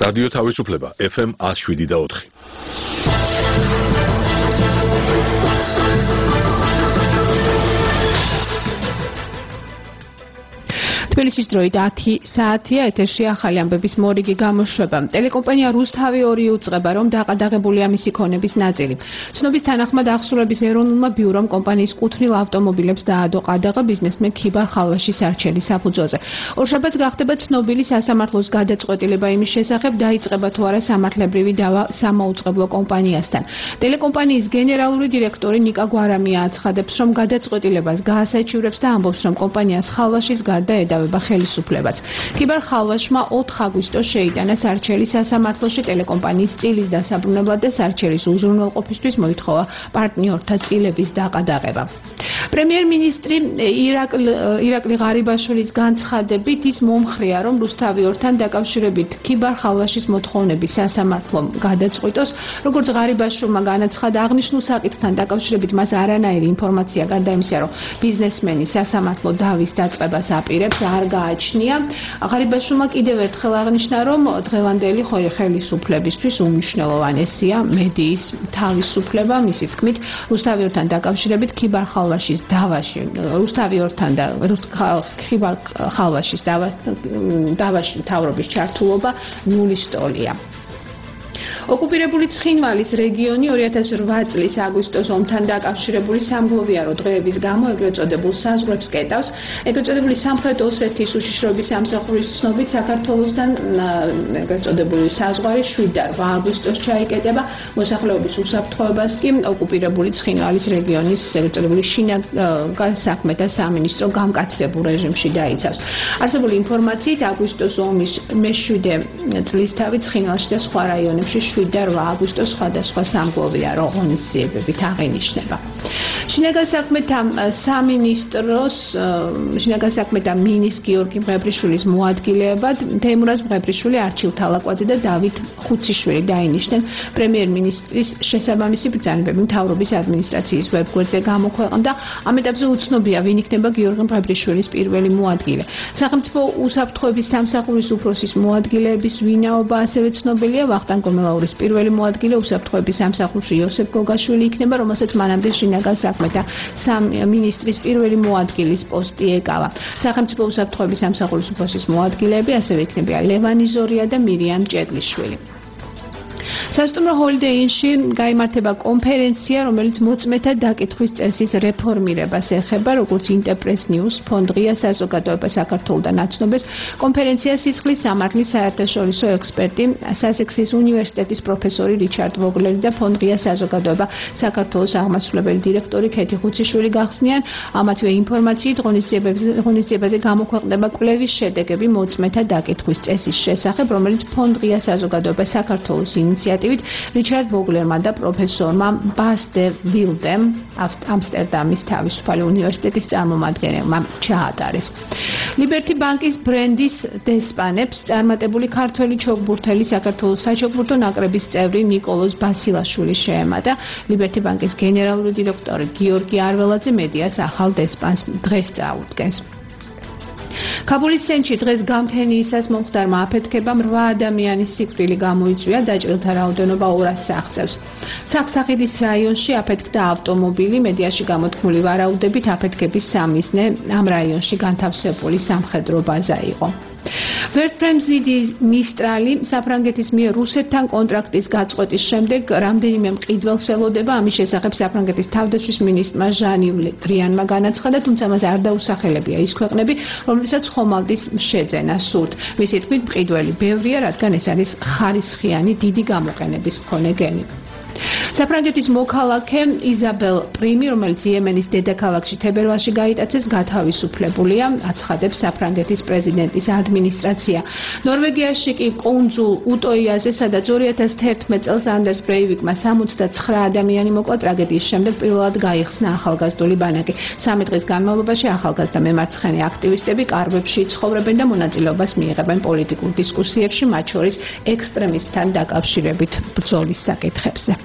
რადიო თავისუფლება FM 107.4. თბილისის დროით 10 საათია, ეთერში ახალი ამბების მორიგი გამოშვება. ტელეკომპანია რუსთავი 2 უწყება, რომ დაყადაღებულია მისი ქონების ნაწილი. ცნობის თანახმად აღსრულების ეროვნულმა ბიურომ კომპანიის კუთვნილ ავტომობილებს დაადო ყადაღა ბიზნესმენ ქიბარ ხალვაშის არჩელის საფუძველზე. ორშაბათს გახდება ცნობილი სასამართლოს გადაწყვეტილება იმის შესახებ, დაიწყება თუ არა სამართლებრივი დავა სამაუწყებლო კომპანიასთან. ტელეკომპანიის გენერალური დირექტორი ნიკა გვარამია აცხადებს, რომ გადაწყვეტილებას გაასაჩივრებს და ამბობს, რომ კომპანიას ხალვაშის გარდა ედავება ხელისუფლებაც. ქიბარ ხალვაშმა 4 აგვისტოს შეიტანა სარჩელი სასამართლოში ტელეკომპანიის წილის დასაბრუნებლად და სარჩელის უზრუნველყოფისთვის მოითხოვა პარტნიორთა წილების დაყადაღება. პრემიერ-მინისტრი ირაკლი ღარიბაშვილის განცხადებით ის მომხრია, რომ რუსთავი 2-თან დაკავშირებით ქიბარ ხალვაშის მოთხოვნები სასამართლომ გადაწყვიტოს, როგორც ღარიბაშვილმა განაცხადა, აღნიშნულ საკითხთან დაკავშირებით მას არანაირი ინფორმაცია გარდა იმისა, რომ ბიზნესმენი სასამართლო დავის დაწყებას აპირებს, არ გააჩნია. ღარიბაშვილმა კიდევ ერთხელ აღნიშნა, რომ დღევანდელი ხელისუფლებისთვის უმნიშვნელოვანესია მედიის თავისუფლება. მისი თქმით, რუსთავი 2-თან დაკავშირებით ქიბარ ხალვაშის დავაში, რუსთავი 2-თან და ქიბარ ხალვაშის დავაში მთავრობის ჩართულობა ნულის ტოლია. ოკუპირებული ცხინვალის რეგიონი 2008 წლის აგვისტოს ომთან დაკავშირებული სამგლოვიარო დღეების გამო ეგრეთ წოდებულ საზღვრებს კეტავს. ეგრეთ წოდებული სამხრეთ ოსეთის უშიშროების სამსახურის ცნობით საქართველოსთან ეგრეთ წოდებული საზღვარი 7 და 8 აგვისტოს ჩაიკეტება. მოსახლეობის უსაფრთხოებას კი ოკუპირებული ცხინვალის რეგიონის ეგრეთ წოდებული შინაგან საქმეთა სამინისტრო გამკაცებულ რეჟიმში დაიცავს. არსებული ინფორმაციით აგვისტოს ომის მე-7 წლისთავით ცხინვალში და სხვა რაიონებში 7 და 8 აგვისტოს სხვადასხვა სამგლოვიარო ღონისძიებებით აღინიშნება. შინაგან საქმეთა მინისტრ გიორგი მღებრიშვილის მოადგილეებად თეიმურაზ მღებრიშვილი, არჩილ თალაკვაძე და დავით ხუციშვილი დაინიშნენ პრემიერ-მინისტრის შესაბამისი ბრძანებები მთავრობის ადმინისტრაციის ვებგვერდზე გამოქვეყნდა. ამ ეტაპზე უცნობია, ვინ იქნება გიორგი მღებრიშვილის პირველი მოადგილე. სახელმწიფო უსაფრთხოების სამსახურის უფროსის მოადგილეების ვინაობა ასევე ცნობილია. ვახტანგ გომელაურის პირველი მოადგილე უსაფრთხოების სამსახურში იოსებ გოგაშვილი იქნება, რომელსაც მანამდე შინაგან საქმეთა მინისტრის პირველი მოადგილის პოსტი ეკავა. სახელმწიფო უსაფრთხოების სამსახურის უფროსის მოადგილეები ასევე იქნებიან ლევანი ზორია და მირიამ ჭედლიშვილი. სასტუმრო ჰოლიდეი ინში გაიმართება კონფერენცია, რომელიც მოწმეთა დაკითხვის წესის რეფორმირებას ეხება, როგორც ინტერპრეს ნიუს, ფონდღია საზოგადოება საქართველოსთან აცნობეს. კონფერენციას სისხლის სამართლის საერთაშორისო ექსპერტი, სასექსის უნივერსიტეტის პროფესორი რიჩარდ ვოგლერი და ფონდღია საზოგადოება საქართველოს აღმასრულებელი დირექტორი ქეთი ხუციშვილი გახსნიან. ამათვე ინფორმაციით ღონისძიებაზე გამოქვეყნდება კვლევის შედეგები მოწმეთა დაკითხვის წესის შესახებ, რომელიც ფონდღია საზოგადოება საქართველოს ინიციატივით რიჩარდ ვოგლერმა და პროფესორმა ბას დე ვილდემ ამსტერდამის თავისუფალი უნივერსიტეტის წარმომადგენელმა ჩაატარეს. ლიბერტი ბანკის ბრენდის დესპანებს წარმატებული ქართველი ჩოგბურთელი საქართველოს საჩოგბურთო ნაკრების წევრი ნიკოლოზ ბასილაშვილი შეემატა. ლიბერტი ბანკის გენერალური დირექტორი გიორგი არველაძე მედიას ახალ დესპანს დღეს წაუდგენს. ქაბულის ცენტრში დღეს გამთენიისას მომხდარმა აფეთქებამ 8 ადამიანის სიკვდილი გამოიწვია, დაჭრილთა რაოდენობა 200-ს აღწევს. სახსახიდის რაიონში აფეთქდა ავტომობილი, მედიაში გამოთქმული ვარაუდებით აფეთქების სამიზნე ამ რაიონში განთავსებული სამხედრო ბაზა იყო. ვერტფრემზიდი მისტრალი საფრანგეთის მიერ რუსეთთან კონტრაქტის გაწყვეტის შემდეგ რამდენიმე მყიდველს ელოდება. ამის შესახებ საფრანგეთის თავდაცვის მინისტრმა ჟანი ვრიანმა განაცხადა, თუმცა მას არ დაუსახელებია ის ქვეყნები, რომლებსაც ხომალდის შეძენა სურთ. მისი თქმით, მყიდველი ბევრია, რადგან ეს არის ხარისხიანი დიდი გამოყენების მქონე გემი. საფრანგეთის მოქალაქე იზაბელ პრიმი, რომელიც იემენის დედაქალაქში თებერვალში გაიტაცეს, გათავისუფლებულია, აცხადებს საფრანგეთის პრეზიდენტის ადმინისტრაცია. ნორვეგიაში კი კუნძულ უტოიაზე, სადაც 2011 წელს ანდერს ბრეივიკმა 69 ადამიანი მოკლა, ტრაგედიის შემდეგ პირველად გაიხსნა ახალგაზრდული ბანაკი. 3 დღის განმავლობაში ახალგაზრდა მემარცხენე აქტივისტები კარვებში ცხოვრობენ და მონაწილეობას მიიღებენ პოლიტიკურ დისკუსიებში, მათ შორის ექსტრემისტთან დაკავშირებით ბრძოლის საკითხებზე.